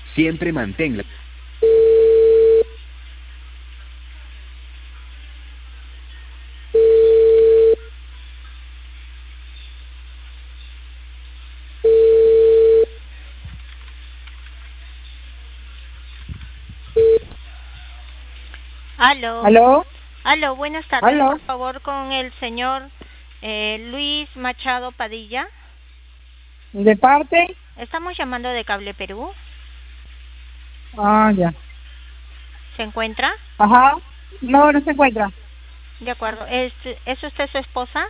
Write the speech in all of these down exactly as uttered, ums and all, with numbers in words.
Siempre manténla. Aló, ¿Aló? aló, buenas tardes, ¿Aló? por favor, con el señor eh, Luis Machado Padilla. ¿De parte? Estamos llamando de Cable Perú. Ah, ya. ¿Se encuentra? Ajá. No, no se encuentra. De acuerdo. ¿Es, ¿Es usted su esposa?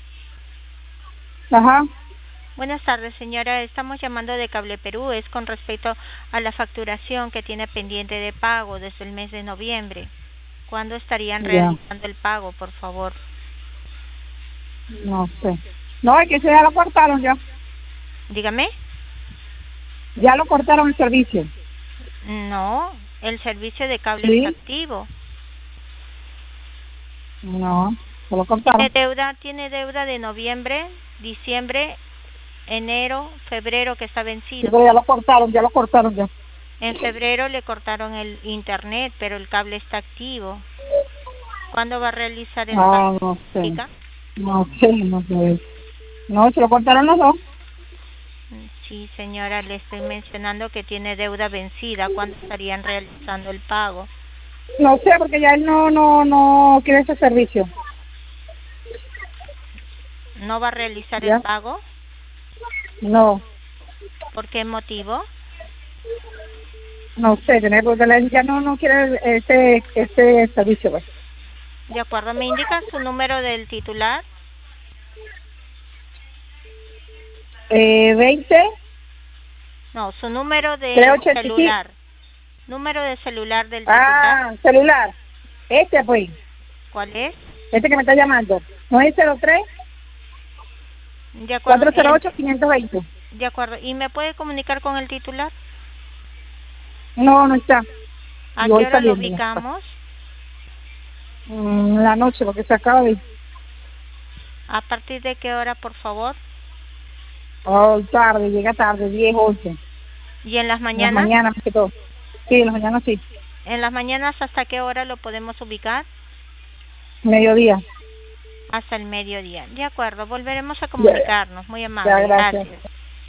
Ajá. Buenas tardes, señora. Estamos llamando de Cable Perú. Es con respecto a la facturación que tiene pendiente de pago desde el mes de noviembre. ¿Cuándo estarían Ya. realizando el pago, por favor? No sé. No, es que eso ya lo cortaron ya. Dígame. Ya lo cortaron el servicio. No, el servicio de cable está ¿Sí? activo. No, se lo Tiene cortaron. deuda, tiene deuda de noviembre, diciembre, enero, febrero que está Sí, vencido. pero ya lo cortaron, ya lo cortaron ya. En febrero le cortaron el internet, pero el cable está activo. ¿Cuándo va a realizar el pago? Ah, no sé. Chica? No sé, no sé. No, se lo cortaron los dos. Sí, señora, le estoy mencionando que tiene deuda vencida. ¿Cuándo estarían realizando el pago? No sé, porque ya él no, no, no quiere ese servicio. ¿No va a realizar el ¿Ya? pago? No, ¿Por qué motivo? no sé, tener, porque él ya no, no quiere ese, ese servicio, pues. De acuerdo, ¿me indica su número del titular? Eh, veinte, No, su número trescientos de ochenta y cinco. celular. Número de celular del titular. Ah, celular. Este, pues. ¿Cuál es? Este que me está llamando. ¿No es cero tres, De acuerdo, cuatro cero el, ocho, quinientos veinte? de acuerdo. ¿Y me puede comunicar con el titular? No, no está. ¿A Yo qué voy hora lo saliendo ya. ubicamos? Mm, la noche, porque se acaba de ir. ¿A partir de qué hora, por favor? Oh, tarde, llega tarde, diez, once. ¿Y en las En las mañanas? mañanas, más que todo. Sí, en las mañanas sí. ¿En las mañanas hasta qué hora lo podemos ubicar? Mediodía. Hasta el mediodía. De acuerdo, volveremos a Ya, comunicarnos. Muy ya, amable, gracias. gracias.